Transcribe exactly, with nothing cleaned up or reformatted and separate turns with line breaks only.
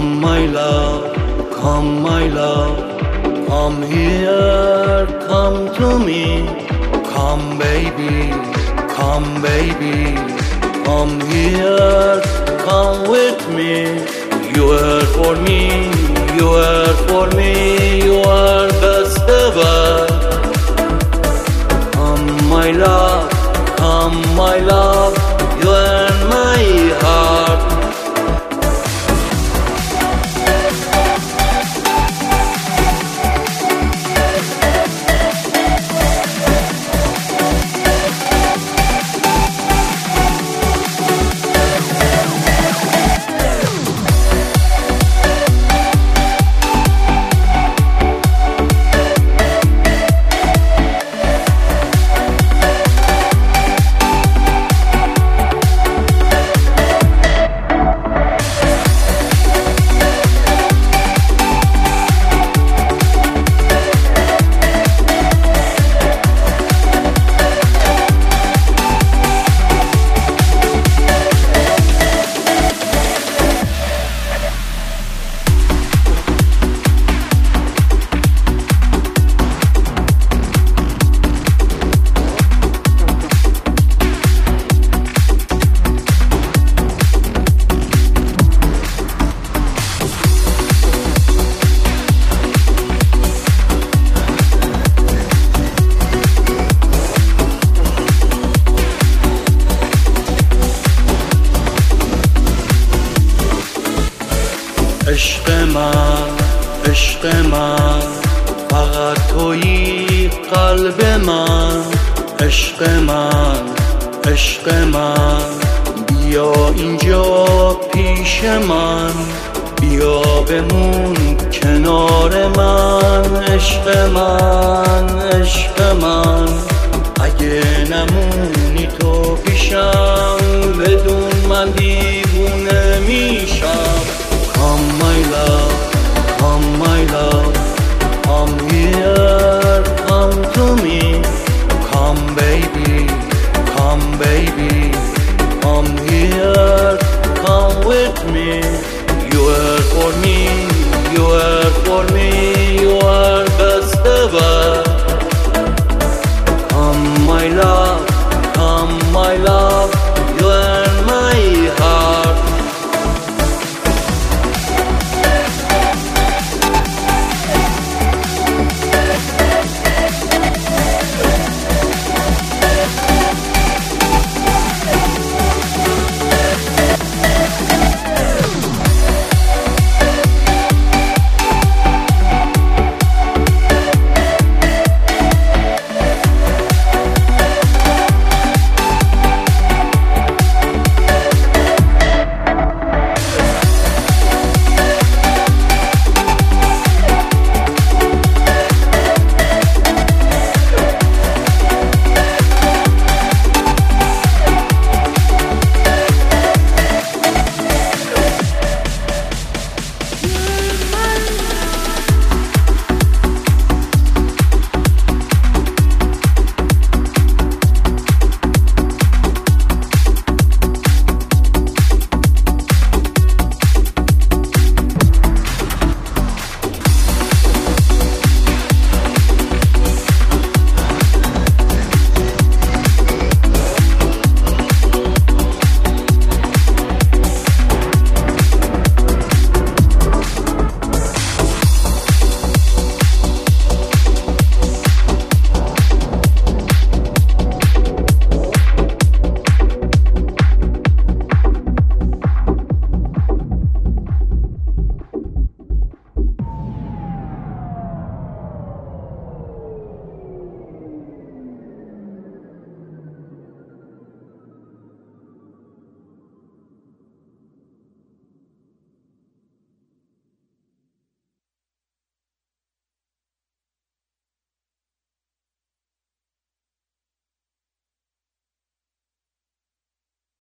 Come my love, come my love, come here, come to me. Come baby, come baby, come here, come with me. You are for me, you are for me, you are best ever. Come my love, come my love, you are my heart. عشق من، عشق من، فقط تویی قلب من. عشق من، عشق من، بیا اینجا پیش من. بیا بمون کنار من. عشق من، عشق من، اگه نمونی تو پیشم بدون من دیوونه میشم. Come my love, come my love, come